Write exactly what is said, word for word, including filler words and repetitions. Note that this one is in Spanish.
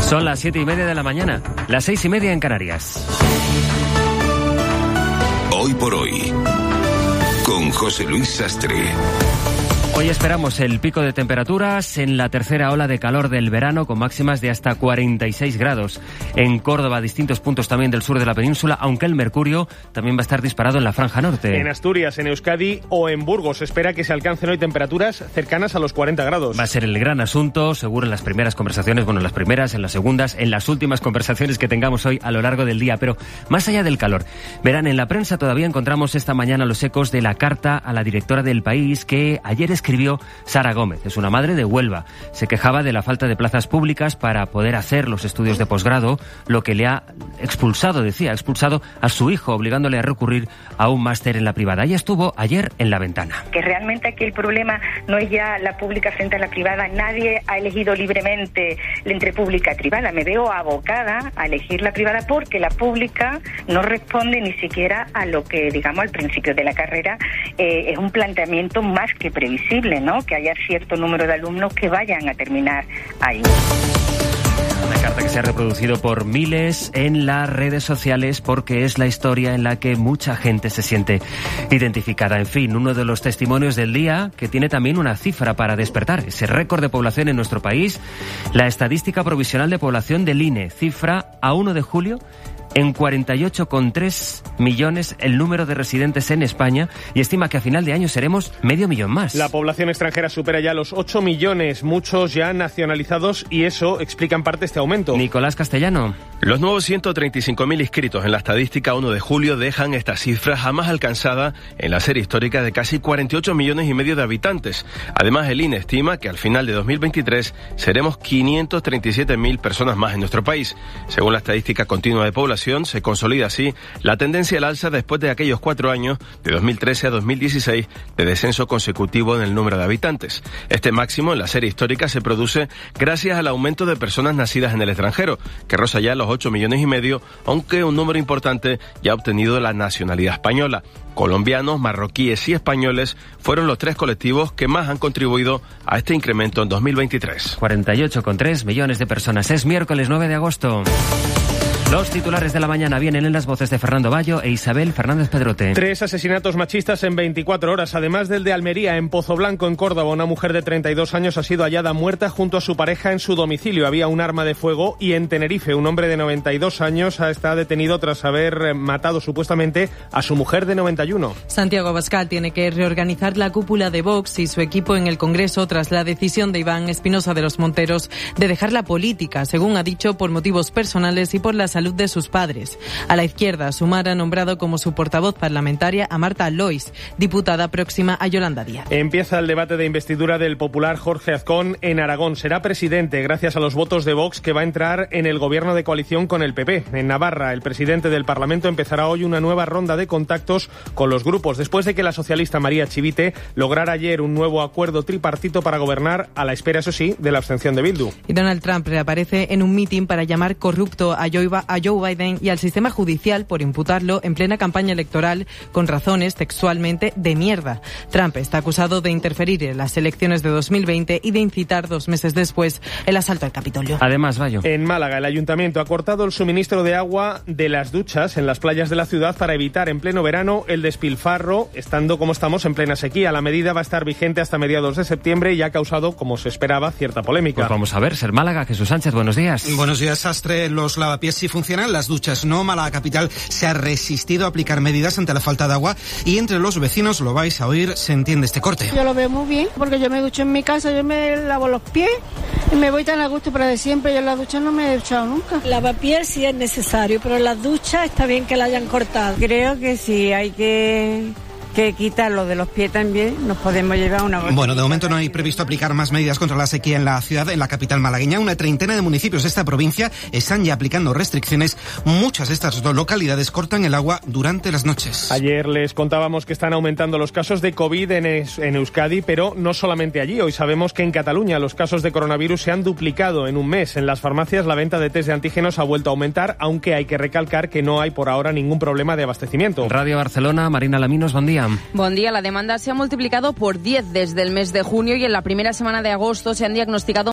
Son las siete y media de la mañana, las seis y media en Canarias. Hoy por hoy, con José Luis Sastre. Hoy esperamos el pico de temperaturas en la tercera ola de calor del verano, con máximas de hasta cuarenta y seis grados. En Córdoba, distintos puntos también del sur de la península, aunque el mercurio también va a estar disparado en la franja norte. En Asturias, en Euskadi o en Burgos se espera que se alcancen hoy temperaturas cercanas a los cuarenta grados. Va a ser el gran asunto, seguro en las primeras conversaciones, bueno, en las primeras, en las segundas, en las últimas conversaciones que tengamos hoy a lo largo del día. Pero más allá del calor, verán, en la prensa todavía encontramos esta mañana los ecos de la carta a la directora del País que ayer escribió Sara Gómez. Es una madre de Huelva. Se quejaba de la falta de plazas públicas para poder hacer los estudios de posgrado, lo que le ha expulsado, decía, expulsado a su hijo, obligándole a recurrir a un máster en la privada. Ella estuvo ayer en La Ventana. Que realmente aquí el problema no es ya la pública frente a la privada. Nadie ha elegido libremente entre pública y privada. Me veo abocada a elegir la privada porque la pública no responde ni siquiera a lo que, digamos, al principio de la carrera eh, es un planteamiento más que previsible, ¿no? Que haya cierto número de alumnos que vayan a terminar ahí. Una carta que se ha reproducido por miles en las redes sociales porque es la historia en la que mucha gente se siente identificada. En fin, uno de los testimonios del día que tiene también una cifra para despertar. Ese récord de población en nuestro país, la estadística provisional de población del I N E, cifra a uno de julio en cuarenta y ocho coma tres millones el número de residentes en España y estima que a final de año seremos medio millón más. La población extranjera supera ya los ocho millones, muchos ya nacionalizados, y eso explica en parte este aumento. Nicolás Castellano. Los nuevos ciento treinta y cinco mil inscritos en la estadística uno de julio dejan esta cifra jamás alcanzada en la serie histórica de casi cuarenta y ocho millones y medio de habitantes. Además, el I N E estima que al final de dos mil veintitrés seremos quinientos treinta y siete mil personas más en nuestro país. Según la estadística continua de población, se consolida así la tendencia al alza después de aquellos cuatro años, de dos mil trece a dos mil dieciséis, de descenso consecutivo en el número de habitantes. Este máximo en la serie histórica se produce gracias al aumento de personas nacidas en el extranjero, que roza ya los ocho millones y medio, aunque un número importante ya ha obtenido la nacionalidad española. Colombianos, marroquíes y españoles fueron los tres colectivos que más han contribuido a este incremento en dos mil veintitrés. cuarenta y ocho coma tres millones de personas. Es miércoles nueve de agosto. Los titulares de la mañana vienen en las voces de Fernando Bayo e Isabel Fernández Pedrote. Tres asesinatos machistas en veinticuatro horas, además del de Almería, en Pozoblanco, en Córdoba. Una mujer de treinta y dos años ha sido hallada muerta junto a su pareja en su domicilio. Había un arma de fuego. Y en Tenerife, un hombre de noventa y dos años está detenido tras haber matado supuestamente a su mujer de noventa y uno. Santiago Abascal tiene que reorganizar la cúpula de Vox y su equipo en el Congreso tras la decisión de Iván Espinosa de los Monteros de dejar la política, según ha dicho, por motivos personales y por la salud de sus padres. A la izquierda, Sumar ha nombrado como su portavoz parlamentaria a Marta Lois, diputada próxima a Yolanda Díaz. Empieza el debate de investidura del popular Jorge Azcón en Aragón. Será presidente gracias a los votos de Vox, que va a entrar en el gobierno de coalición con el P P. En Navarra, el presidente del Parlamento empezará hoy una nueva ronda de contactos con los grupos, después de que la socialista María Chivite lograra ayer un nuevo acuerdo tripartito para gobernar, a la espera, eso sí, de la abstención de Bildu. Y Donald Trump reaparece en un mitin para llamar corrupto a Joe, a Joe Biden y al sistema judicial por imputarlo en plena campaña electoral con razones textualmente de mierda. Trump está acusado de interferir en las elecciones de dos mil veinte y de incitar dos meses después el asalto al Capitolio. Además, Bayo. En Málaga, el ayuntamiento ha cortado el suministro de agua de las duchas en las playas de la ciudad para evitar en pleno verano el despilfarro, estando como estamos en plena sequía. La medida va a estar vigente hasta mediados de septiembre y ha causado, como se esperaba, cierta polémica. Pues vamos a ver, Ser Málaga, Jesús Sánchez, buenos días. Buenos días, Sastre. Los lavapiés sí funcionan, las duchas no. Málaga capital se ha resistido a aplicar medidas ante la falta de agua y entre los vecinos, lo vais a oír, se entiende este corte. Yo lo veo muy bien porque yo me ducho en mi casa, yo me lavo los pies y me voy tan a gusto, pero de siempre yo en la ducha no me he duchado nunca. Lavapiés sí es necesario, pero las duchas está bien que la hayan cortado. Creo que sí, hay que... que quitarlo de los pies también, nos podemos llevar una... Bueno, de momento no hay previsto aplicar más medidas contra la sequía en la ciudad, en la capital malagueña. Una treintena de municipios de esta provincia están ya aplicando restricciones. Muchas de estas localidades cortan el agua durante las noches. Ayer les contábamos que están aumentando los casos de COVID en, es, en Euskadi, pero no solamente allí. Hoy sabemos que en Cataluña los casos de coronavirus se han duplicado en un mes. En las farmacias la venta de test de antígenos ha vuelto a aumentar, aunque hay que recalcar que no hay por ahora ningún problema de abastecimiento. Radio Barcelona, Marina Laminos, buen día. Buen día. La demanda se ha multiplicado por diez desde el mes de junio y en la primera semana de agosto se han diagnosticado